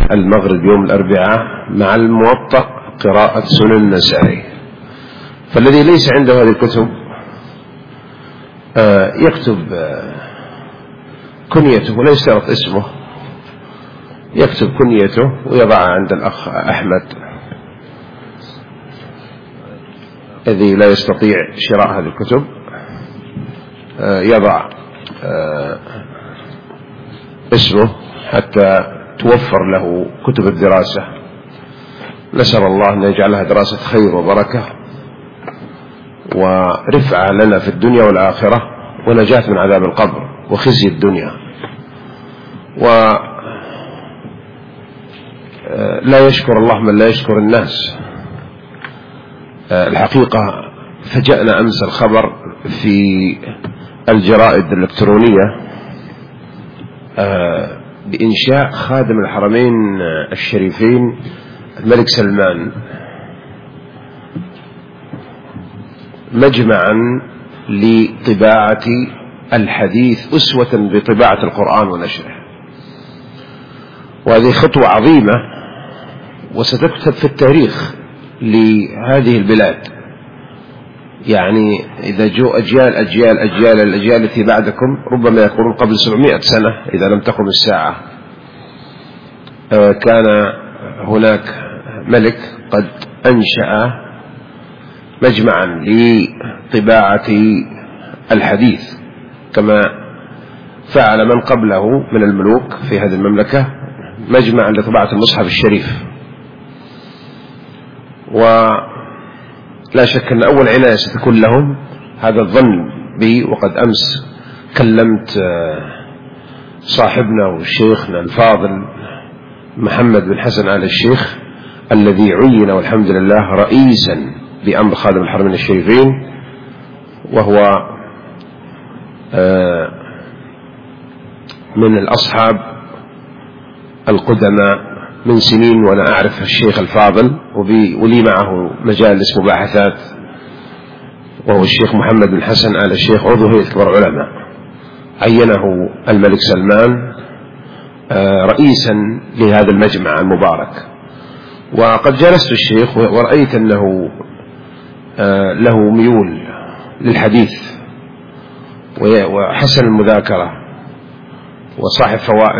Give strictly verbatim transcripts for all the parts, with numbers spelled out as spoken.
المغرب يوم الأربعاء مع الموطأ قراءة سنن النسائي. فالذي ليس عنده هذه الكتب يكتب كنيته ولا يشترط اسمه، يكتب كنيته ويضعها عند الأخ أحمد الذي لا يستطيع شراء هذه الكتب، يضع اسمه حتى توفر له كتب الدراسة. نسأل الله أن يجعلها دراسة خير وبركة ورفعة لنا في الدنيا والآخرة ونجاة من عذاب القبر وخزي الدنيا. ولا يشكر الله من لا يشكر الناس. الحقيقة فجأنا أمس الخبر في الجرائد الإلكترونية بإنشاء خادم الحرمين الشريفين الملك سلمان مجمعا لطباعة الحديث أسوة بطباعة القرآن ونشره. وهذه خطوة عظيمة وستكتب في التاريخ لهذه البلاد. يعني إذا جو أجيال أجيال أجيال الأجيال التي بعدكم ربما يكونون قبل سبعمائة سنة إذا لم تقم الساعة كان هناك ملك قد أنشأ مجمعا لطباعة الحديث كما فعل من قبله من الملوك في هذه المملكة، مجمعا لطباعة المصحف الشريف. ولا شك أن أول عناية ستكون لهم، هذا الظن بي. وقد أمس كلمت صاحبنا وشيخنا الفاضل محمد بن حسن آل الشيخ الذي عين والحمد لله رئيسا بأمر خادم الحرمين الشريفين، وهو من الأصحاب القدماء من سنين، وأنا أعرف الشيخ الفاضل ولي معه مجالس مباحثات، وهو الشيخ محمد بن حسن آل الشيخ عضو هيئة كبار العلماء. عينه الملك سلمان رئيسا لهذا المجمع المبارك. وقد جلست الشيخ ورأيت أنه له ميول للحديث وحسن المذاكرة وصاحب فوائد،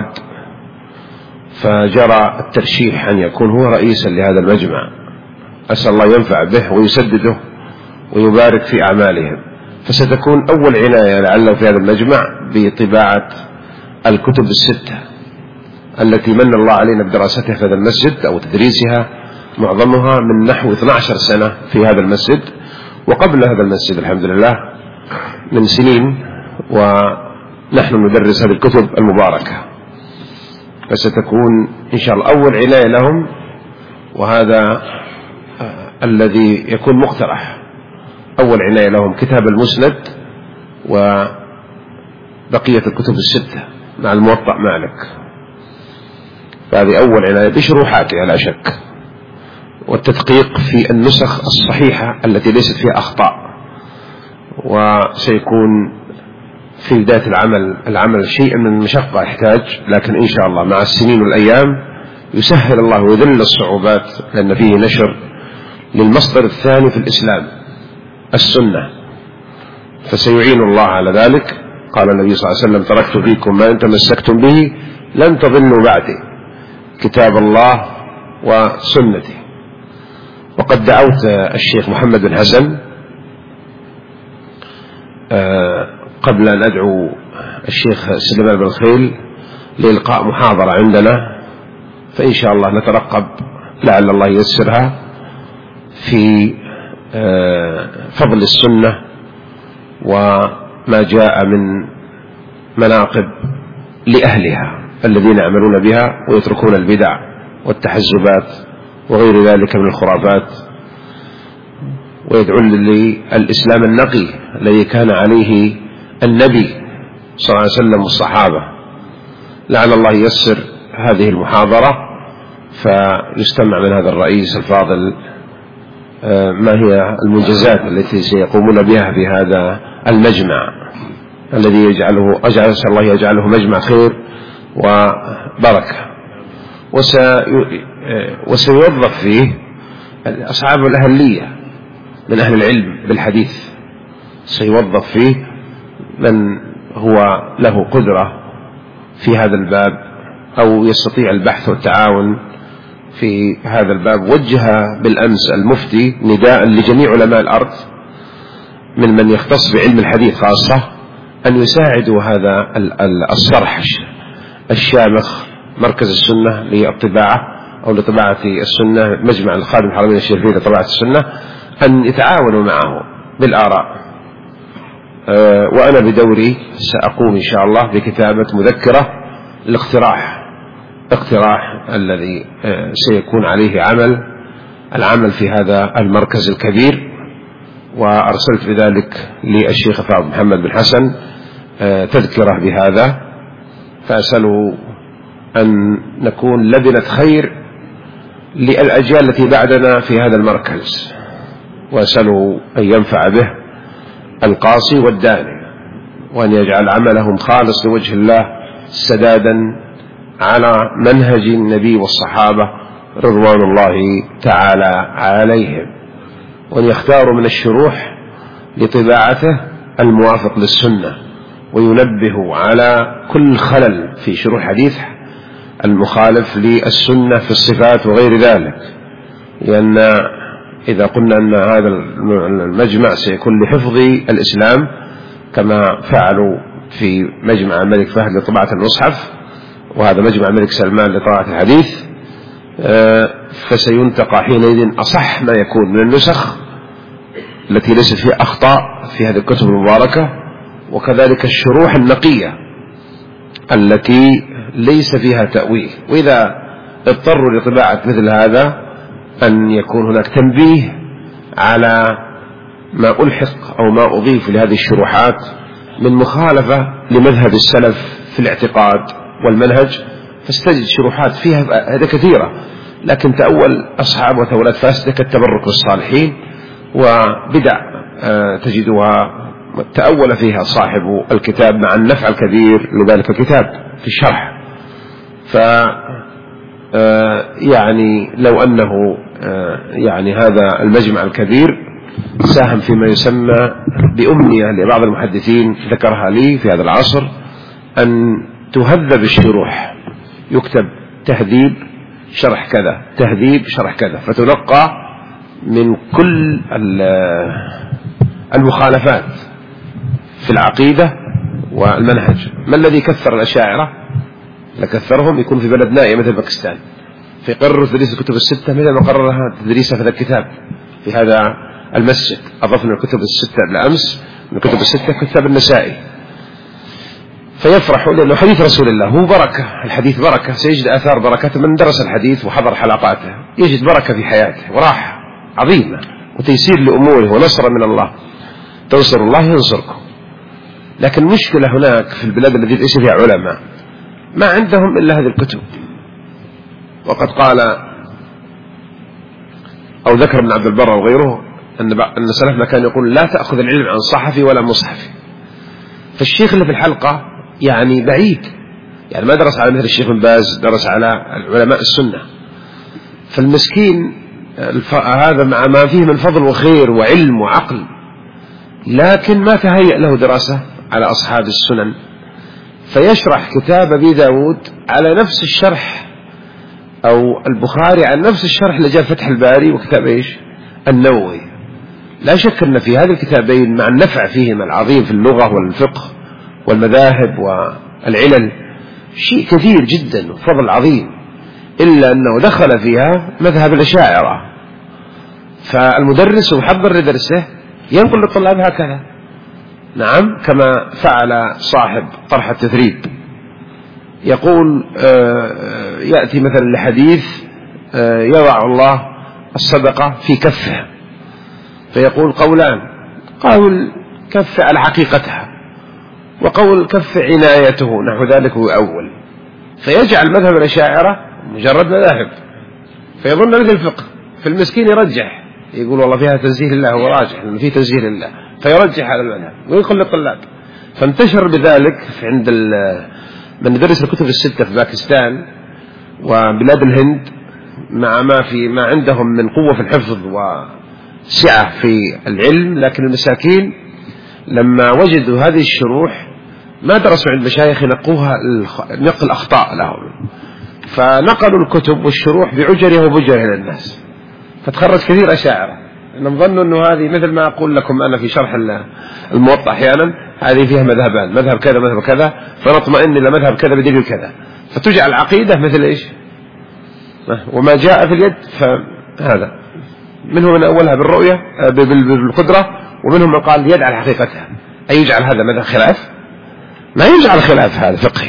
فجرى الترشيح أن يكون هو رئيسا لهذا المجمع. أسأل الله ينفع به ويسدده ويبارك في أعمالهم. فستكون أول عناية لعله في هذا المجمع بطباعة الكتب الستة التي من الله علينا بدراستها في هذا المسجد أو تدريسها، معظمها من نحو اثنتي عشرة سنة في هذا المسجد، وقبل هذا المسجد الحمد لله من سنين ونحن ندرس هذه الكتب المباركة. فستكون إن شاء الله أول عناية لهم، وهذا الذي يكون مقترح. أول عناية لهم كتاب المسند وبقية الكتب الستة مع الموطأ مالك، فهذه أول عناية بشروحاتها لا شك، والتدقيق في النسخ الصحيحة التي ليست فيها أخطاء. وسيكون في بداية العمل العمل شيء من المشقة يحتاج، لكن إن شاء الله مع السنين والأيام يسهل الله ويذل الصعوبات، لأن فيه نشر للمصدر الثاني في الإسلام السنة، فسيعين الله على ذلك. قال النبي صلى الله عليه وسلم: تركت فيكم ما إن تمسكتم به لن تضلوا بعدي، كتاب الله وسنتي. وقد دعوت الشيخ محمد بن حسن قبل أن أدعو الشيخ سليمان بن الخيل لإلقاء محاضرة عندنا، فإن شاء الله نترقب لعل الله ييسرها في فضل السنة وما جاء من مناقب لأهلها الذين يعملون بها ويتركون البدع والتحزبات وغير ذلك من الخرافات، ويدعون للإسلام النقي الذي كان عليه النبي صلى الله عليه وسلم والصحابة. لعل الله ييسر هذه المحاضرة فيستمع من هذا الرئيس الفاضل ما هي المنجزات التي سيقومون بها في هذا المجمع الذي يجعله أجعل الله يجعله مجمع خير وبركة. وسيوظف فيه أصحاب الأهلية من أهل العلم بالحديث، سيوظف فيه من هو له قدرة في هذا الباب أو يستطيع البحث والتعاون في هذا الباب. وجه بالأمس المفتي نداء لجميع علماء الأرض من من يختص بعلم الحديث خاصة أن يساعدوا هذا الصرح الشامخ مركز السنة للطباعة أو لطباعة السنة، مجمع الخادم الحرمين الشريفين لطباعة السنة، أن يتعاونوا معه بالآراء. أه وأنا بدوري سأقوم إن شاء الله بكتابة مذكرة الاقتراح اقتراح الذي أه سيكون عليه عمل العمل في هذا المركز الكبير، وأرسلت بذلك للشيخ فاضل محمد بن حسن أه تذكرة بهذا، فأسأله أن نكون لبنة خير للأجيال التي بعدنا في هذا المركز، وأسأله أن ينفع به القاصي والداني، وأن يجعل عملهم خالص لوجه الله سدادا على منهج النبي والصحابة رضوان الله تعالى عليهم، وأن يختاروا من الشروح لطباعته الموافق للسنة، وينبه على كل خلل في شروح حديث المخالف للسنة في الصفات وغير ذلك، لأن إذا قلنا أن هذا المجمع سيكون لحفظ الإسلام كما فعلوا في مجمع الملك فهد لطباعة المصحف، وهذا مجمع الملك سلمان لطباعة الحديث، فسينتقى حينئذ أصح ما يكون من النسخ التي ليست فيها أخطاء في هذه الكتب المباركة، وكذلك الشروح النقية التي ليس فيها تأويل. وإذا اضطروا لطباعة مثل هذا أن يكون هناك تنبيه على ما ألحق أو ما أضيف لهذه الشروحات من مخالفة لمذهب السلف في الاعتقاد والمنهج، فاستجد شروحات فيها هذا كثيرة، لكن تأول أصحاب وتولات فاسدة كالتبرك بالصالحين وبدع تجدها تأول فيها صاحب الكتاب مع النفع الكبير لذلك الكتاب في الشرح. ف يعني لو أنه يعني هذا المجمع الكبير ساهم فيما يسمى بأمنية لبعض المحدثين ذكرها لي في هذا العصر، أن تهذب الشروح، يكتب تهذيب شرح كذا، تهذيب شرح كذا، فتنقى من كل المخالفات في العقيدة والمنهج. ما الذي كثر الأشاعرة؟ لكثرهم يكون في بلد نائية مثل باكستان، فيقرروا تدريس الكتب الستة مثل ما قررها تدريسها في هذا الكتاب في هذا المسجد. أضفنا الكتب الستة بالأمس من الكتب الستة كتاب النسائي، فيفرحوا لأنه حديث رسول الله هو بركة، الحديث بركة، سيجد آثار بركة. من درس الحديث وحضر حلقاته يجد بركة في حياته وراحة عظيمة وتيسير لأموره ونصر من الله. تنصر الله ينصركم. لكن المشكلة هناك في البلاد التي ليس فيها علماء ما عندهم إلا هذه الكتب. وقد قال أو ذكر ابن عبد البر وغيره أن أن سلفنا كان يقول لا تأخذ العلم عن صحفي ولا مصحفي. فالشيخ اللي في الحلقة يعني بعيد، يعني ما درس على مثل الشيخ بن باز، درس على علماء السنة. فالمسكين هذا مع ما فيه من فضل وخير وعلم وعقل، لكن ما تهيأ له دراسة على أصحاب السنن، فيشرح كتاب أبي داود على نفس الشرح أو البخاري على نفس الشرح اللي جاء فتح الباري وكتاب إيش النووي. لا شك أن في هذه الكتابين مع النفع فيهما العظيم في اللغة والفقه والمذاهب والعلل شيء كثير جدا وفضل عظيم، إلا أنه دخل فيها مذهب الأشاعرة. فالمدرس ومحضر لدرسه ينقل للطلاب هكذا، نعم، كما فعل صاحب طرح التثريب، يقول يأتي مثلا لحديث يضع الله الصدقة في كفه، فيقول قولان: قول كف على حقيقتها، وقول كف عنايته، نحو ذلك هو أول. فيجعل مذهب الأشاعرة مجرد مذاهب، فيظن مثل الفقه، فالمسكين يرجح، يقول والله فيها تنزيه الله، هو راجح أنه فيه تنزيه الله، فيرجح على المذهب ويدخل للطلاب. فانتشر بذلك عند من درس الكتب الستة في باكستان، وبلاد الهند مع ما في ما عندهم من قوة في الحفظ وسعة في العلم، لكن المساكين لما وجدوا هذه الشروح ما درسوا عند مشايخ ينقوها نقل أخطاء لهم، فنقلوا الكتب والشروح بعجرها وبجرها للناس، فتخرج كثير أشاعرة. أنهم ظنوا أنه هذه مثل ما أقول لكم أنا في شرح الموطأ أحيانا، هذه فيها مذهبان، مذهب كذا مذهب كذا، فنطمئن إلى مذهب كذا بدليل كذا، فتجعل العقيدة مثل إيش وما جاء في اليد. فهذا منهم من أولها بالرؤية بالقدرة، ومنهم من قال اليد على حقيقتها. أي يجعل هذا مذهب خلاف؟ ما يجعل خلاف، هذا فقهي.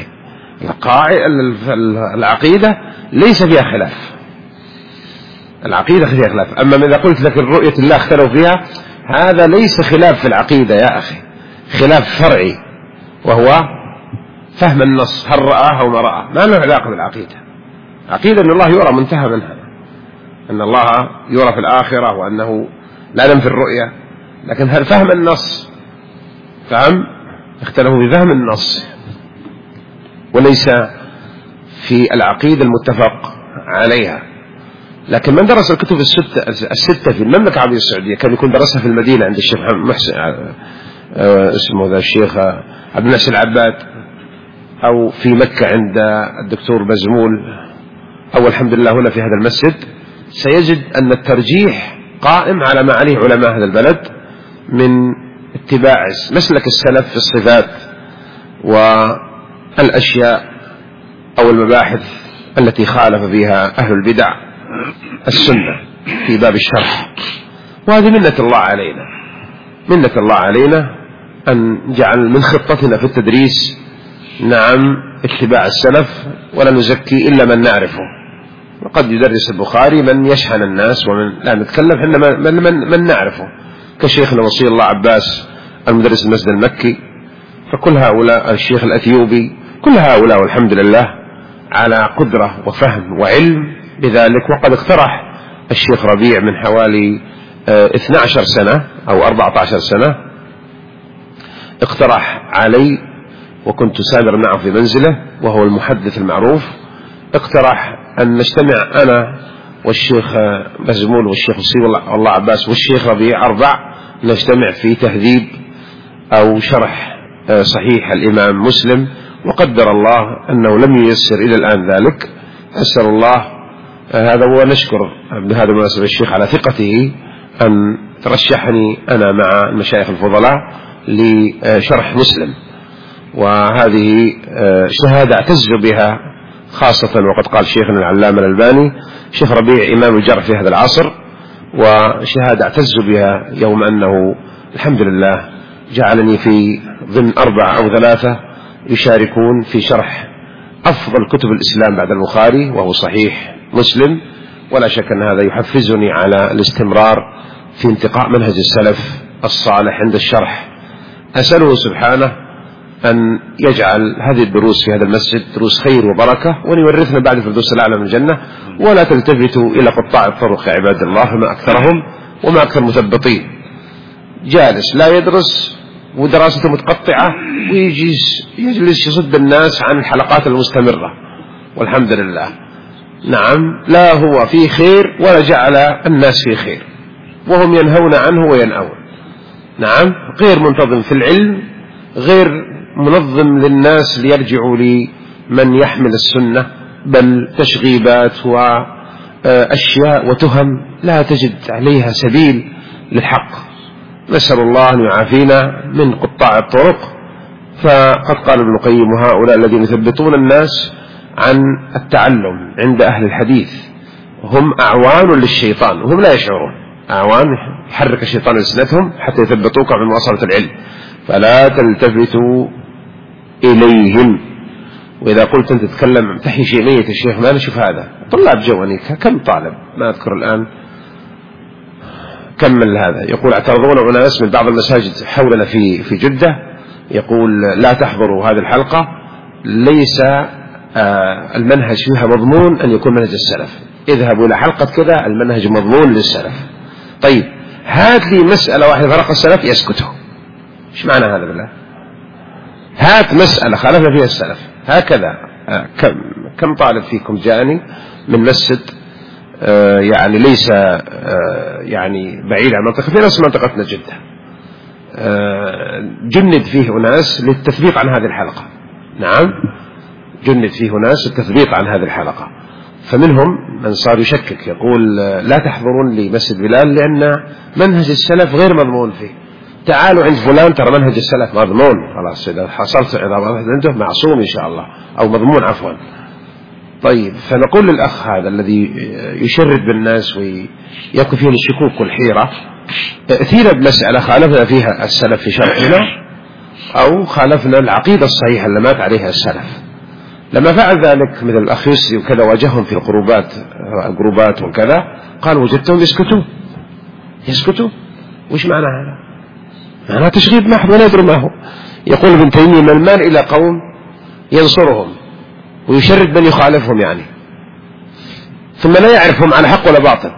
العقيدة ليس فيها خلاف، العقيدة فيها خلاف. أما إذا قلت لك الرؤية الله اختلوا فيها، هذا ليس خلاف في العقيدة يا أخي، خلاف فرعي، وهو فهم النص، هل رآه أو ما رأى، ما له علاقة بالعقيدة. عقيدة أن الله يرى منتهى منها، أن الله يرى في الآخرة، وأنه لا ننفي الرؤية، لكن هل فهم النص، فهم اختلفوا في فهم النص وليس في العقيدة المتفق عليها. لكن من درس الكتب الستة, الستة في المملكة العربية السعودية كان يكون درسها في المدينة عند الشيخ محسن اسمه ذا الشيخ عبد المحسن العباد، أو في مكة عند الدكتور بزمول، أو الحمد لله هنا في هذا المسجد، سيجد أن الترجيح قائم على ما عليه علماء هذا البلد من اتباع مسلك السلف في الصفات والأشياء أو المباحث التي خالف فيها أهل البدع السنة في باب الشرح. وهذه منة الله علينا، منة الله علينا أن جعل من خطتنا في التدريس نعم اتباع السلف، ولا نزكي إلا من نعرفه. وقد يدرس البخاري من يشحن الناس، ومن لا نتكلم حنا من, من, من نعرفه، كشيخنا وصي الله عباس المدرس المسجد المكي، فكل هؤلاء الشيخ الأثيوبي، كل هؤلاء والحمد لله على قدرة وفهم وعلم بذلك. وقد اقترح الشيخ ربيع من حوالي اثنتي عشرة سنة أو أربعة عشر سنة، اقترح علي وكنت سامر معه في منزله وهو المحدث المعروف، اقترح أن نجتمع أنا والشيخ بزمول والشيخ وصي الله عباس والشيخ ربيع أربع، نجتمع في تهذيب أو شرح صحيح الإمام مسلم. وقدر الله أنه لم ييسر إلى الآن ذلك، أسأل الله هذا، ونشكر بهذا المناسبة الشيخ على ثقته أن ترشحني أنا مع المشايخ الفضلاء لشرح مسلم، وهذه شهادة اعتز بها خاصة. وقد قال شيخنا العلامة الألباني شيخ ربيع إمام الجرح في هذا العصر، وشهادة اعتز بها يوم أنه الحمد لله جعلني في ضمن أربعة أو ثلاثة يشاركون في شرح أفضل كتب الإسلام بعد البخاري وهو صحيح مسلم. ولا شك أن هذا يحفزني على الاستمرار في انتقاء منهج السلف الصالح عند الشرح. أسأله سبحانه أن يجعل هذه الدروس في هذا المسجد دروس خير وبركة، وأن يورثنا بعد الفردوس الأعلى من الجنة. ولا تلتفتوا إلى قطاع الطرق يا عباد الله، فما أكثرهم وما أكثر مثبطين، جالس لا يدرس ودراسته متقطعة، ويجلس يجلس يصد الناس عن الحلقات المستمرة. والحمد لله نعم لا هو في خير ولا جعل الناس في خير، وهم ينهون عنه وينأون. نعم غير منتظم في العلم، غير منظم للناس ليرجعوا لمن يحمل السنة، بل تشغيبات وأشياء وتهم لا تجد عليها سبيل للحق. نسأل الله أن يعافينا من قطاع الطرق. فقد قال ابن القيم: هؤلاء الذين يثبتون الناس عن التعلم عند أهل الحديث هم أعوان للشيطان وهم لا يشعرون. أعوان يحرك الشيطان لسنتهم حتى يثبتوك عن مواصلة العلم، فلا تلتفتوا إليهم. وإذا قلت أنت تتكلم تحيي شيء ميت الشيخ ما نشوف هذا. طلاب جواني كم طالب ما أذكر الآن كمل هذا، يقول: اعترضون أناس من بعض المساجد حولنا في في جدة، يقول لا تحضروا هذه الحلقة، ليس آه المنهج فيها مضمون أن يكون منهج السلف، اذهبوا إلى حلقة كذا المنهج مضمون للسلف. طيب هات لي مسألة واحدة فرق السلف يسكتوا، إيش معنى هذا بالله؟ هات مسألة خالفنا فيها السلف هكذا. آه كم طالب فيكم جاني من مسجد آه يعني ليس آه يعني بعيد عن منطقة في نفس منطقتنا جدة، آه جند فيه أناس للتثبيط عن هذه الحلقة. نعم، جند فيه ناس للتثبيط عن هذه الحلقة، فمنهم من صار يشكك يقول لا تحضرون لمسجد بلال لأن منهج السلف غير مضمون فيه، تعالوا عند فلان ترى منهج السلف مضمون، خلاص إذا حصلت إذا عنده معصوم إن شاء الله، أو مضمون عفوا. طيب، فنقول للأخ هذا الذي يشرد بالناس ويكون فيه الشكوك والحيرة، ائتينا بمسألة خالفنا فيها السلف في شرحنا أو خالفنا العقيدة الصحيحة اللي مات عليها السلف. لما فعل ذلك مثل الأخ يسري وكذا واجههم في القروبات الجروبات وكذا، قال وجدتهم يسكتوا يسكتوا وش معنى هذا؟ معنى تشغيب محض ولا يدري ما هو. يقول ابن تيمية من المال إلى قوم ينصرهم ويشرد من يخالفهم يعني، ثم لا يعرفهم على حق ولا باطل.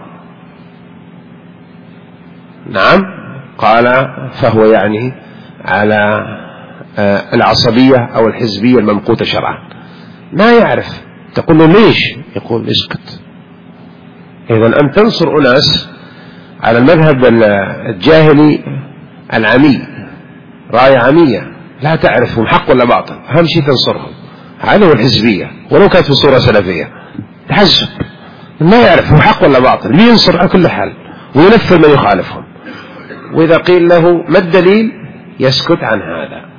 نعم، قال فهو يعني على العصبية أو الحزبية الممقوتة شرعا، ما يعرف. تقول له ليش؟ يقول اسكت. إذن أن تنصر أناس على المذهب الجاهلي العمي، راية عمية لا تعرفهم حق ولا باطل، أهم شيء تنصرهم، هذا هو الحزبية ولو كانت في صورة سلفية. تحزب ما يعرفهم حق ولا باطل، بينصر على كل حال وينفر من يخالفهم، وإذا قيل له ما الدليل يسكت عن هذا.